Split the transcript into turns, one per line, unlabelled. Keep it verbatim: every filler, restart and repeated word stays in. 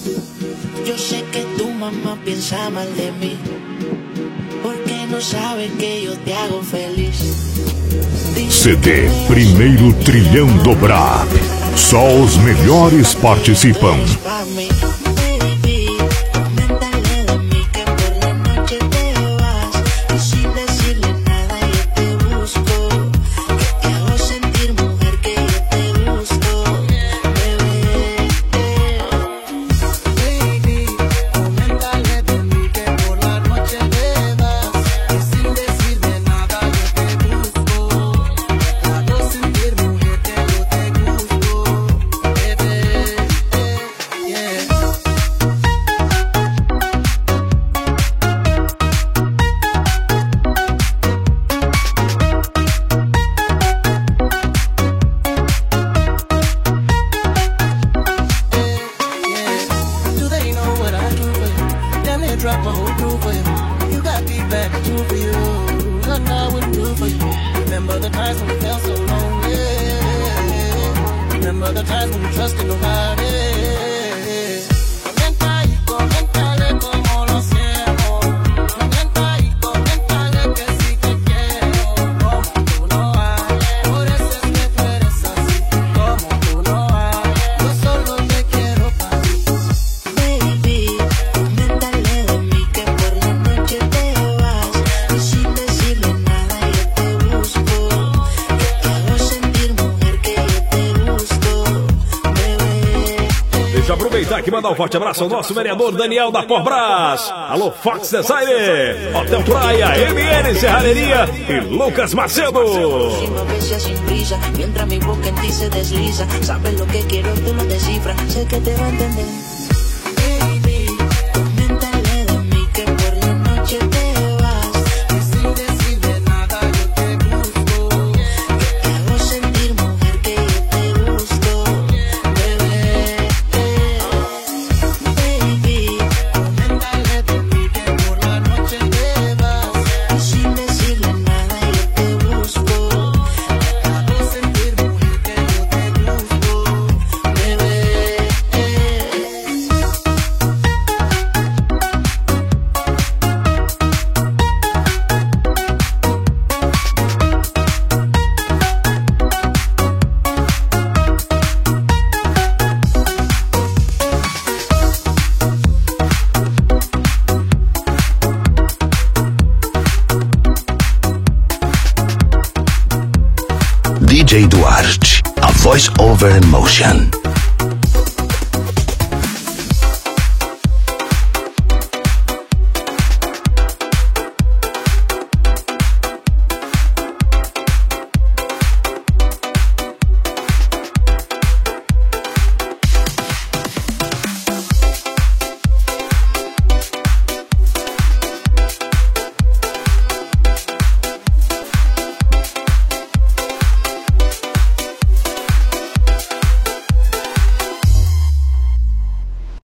Yo sé que tu mamá piensa mal de mí, porque no sabe que yo te hago feliz.
C D Primeiro Trilhão do Brab. Só os melhores participam.
Drop my whole crew for you. You got feedback, true for you. Nothing I wouldn't do for you. Remember the times when we felt so lonely. Remember the times when we trusted nobody.
Deixa eu aproveitar aqui e mandar um forte abraço ao nosso vereador Daniel da Corbras. Alô, Fox Design, Hotel Praia, M N Serraria e Lucas Macedo.
D J Duarte, a voice over emotion.